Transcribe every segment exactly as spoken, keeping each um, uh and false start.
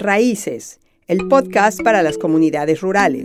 Raíces, el podcast para las comunidades rurales.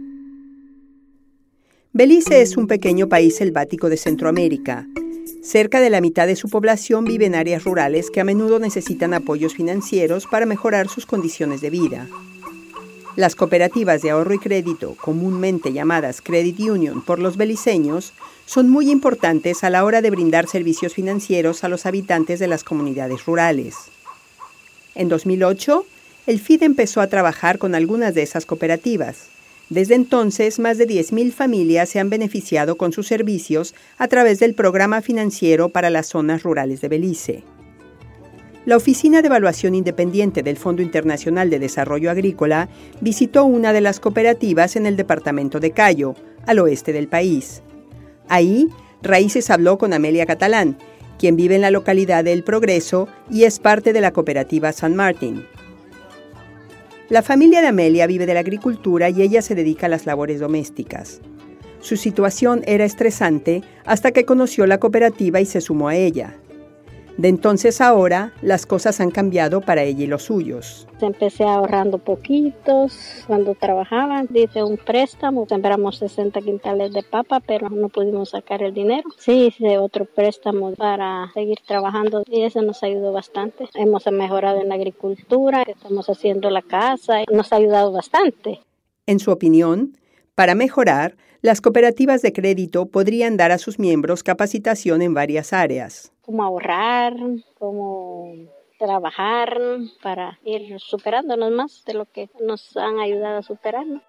Belice es un pequeño país selvático de Centroamérica. Cerca de la mitad de su población vive en áreas rurales que a menudo necesitan apoyos financieros para mejorar sus condiciones de vida. Las cooperativas de ahorro y crédito, comúnmente llamadas Credit Union por los beliceños, son muy importantes a la hora de brindar servicios financieros a los habitantes de las comunidades rurales. En dos mil ocho, el F I D empezó a trabajar con algunas de esas cooperativas. Desde entonces, más de diez mil familias se han beneficiado con sus servicios a través del Programa Financiero para las Zonas Rurales de Belice. La Oficina de Evaluación Independiente del Fondo Internacional de Desarrollo Agrícola visitó una de las cooperativas en el departamento de Cayo, al oeste del país. Ahí, Raíces habló con Amelia Catalán, quien vive en la localidad de El Progreso y es parte de la cooperativa San Martín. La familia de Amelia vive de la agricultura y ella se dedica a las labores domésticas. Su situación era estresante hasta que conoció la cooperativa y se sumó a ella. De entonces a ahora, las cosas han cambiado para ella y los suyos. Empecé ahorrando poquitos cuando trabajaba, hice un préstamo, sembramos sesenta quintales de papa, pero no pudimos sacar el dinero. Sí, hice otro préstamo para seguir trabajando y eso nos ayudó bastante. Hemos mejorado en la agricultura, estamos haciendo la casa, nos ha ayudado bastante. En su opinión, para mejorar, las cooperativas de crédito podrían dar a sus miembros capacitación en varias áreas. Cómo ahorrar, cómo trabajar para ir superándonos más de lo que nos han ayudado a superarnos.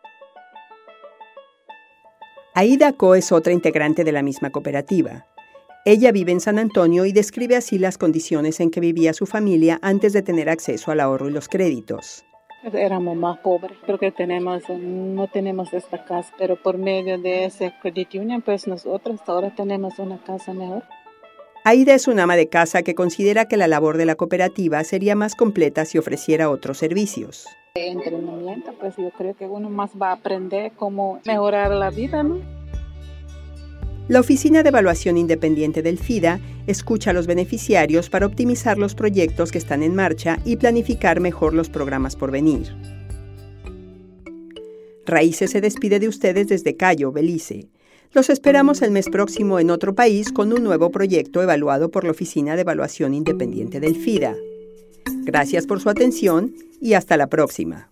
Aida Co es otra integrante de la misma cooperativa. Ella vive en San Antonio y describe así las condiciones en que vivía su familia antes de tener acceso al ahorro y los créditos. Éramos más pobres, creo que tenemos, no tenemos esta casa, pero por medio de ese Credit Union, pues nosotros ahora tenemos una casa mejor. Aida es una ama de casa que considera que la labor de la cooperativa sería más completa si ofreciera otros servicios. De entrenamiento, pues yo creo que uno más va a aprender cómo mejorar la vida, ¿no? La Oficina de Evaluación Independiente del F I D A escucha a los beneficiarios para optimizar los proyectos que están en marcha y planificar mejor los programas por venir. Raíces se despide de ustedes desde Cayo, Belice. Los esperamos el mes próximo en otro país con un nuevo proyecto evaluado por la Oficina de Evaluación Independiente del F I D A. Gracias por su atención y hasta la próxima.